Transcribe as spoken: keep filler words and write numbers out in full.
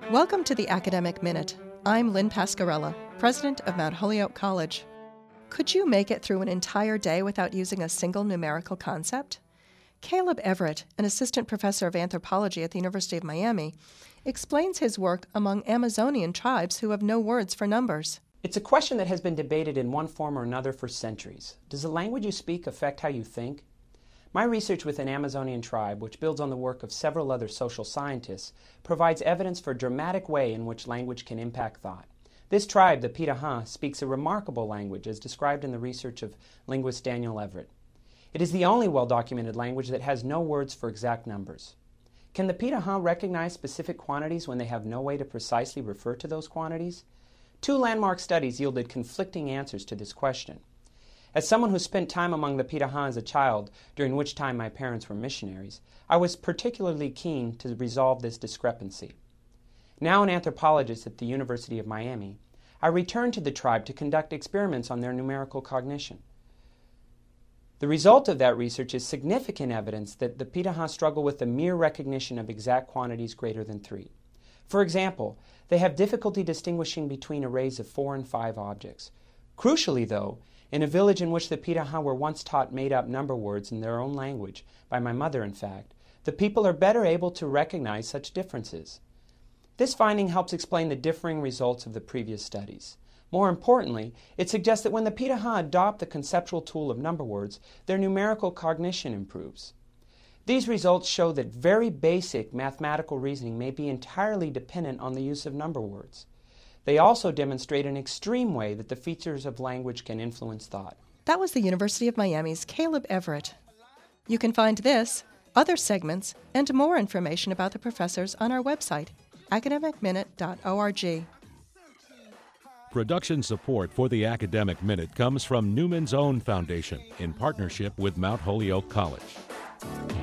Welcome to the Academic Minute. I'm Lynn Pascarella, president of Mount Holyoke College. Could you make it through an entire day without using a single numerical concept? Caleb Everett, an assistant professor of anthropology at the University of Miami, explains his work among Amazonian tribes who have no words for numbers. It's a question that has been debated in one form or another for centuries. Does the language you speak affect how you think? My research with an Amazonian tribe, which builds on the work of several other social scientists, provides evidence for a dramatic way in which language can impact thought. This tribe, the Pitahans, speaks a remarkable language as described in the research of linguist Daniel Everett. It is the only well-documented language that has no words for exact numbers. Can the Pitahans recognize specific quantities when they have no way to precisely refer to those quantities? Two landmark studies yielded conflicting answers to this question. As someone who spent time among the Pitahans as a child, during which time my parents were missionaries, I was particularly keen to resolve this discrepancy. Now an anthropologist at the University of Miami, I returned to the tribe to conduct experiments on their numerical cognition. The result of that research is significant evidence that the Pitahans struggle with the mere recognition of exact quantities greater than three. For example, they have difficulty distinguishing between arrays of four and five objects. Crucially, though, in a village in which the Pitahans were once taught made-up number words in their own language, by my mother in fact, the people are better able to recognize such differences. This finding helps explain the differing results of the previous studies. More importantly, it suggests that when the Pitahans adopt the conceptual tool of number words, their numerical cognition improves. These results show that very basic mathematical reasoning may be entirely dependent on the use of number words. They also demonstrate in an extreme way that the features of language can influence thought. That was the University of Miami's Caleb Everett. You can find this, other segments, and more information about the professors on our website, academic minute dot org. Production support for the Academic Minute comes from Newman's Own Foundation in partnership with Mount Holyoke College.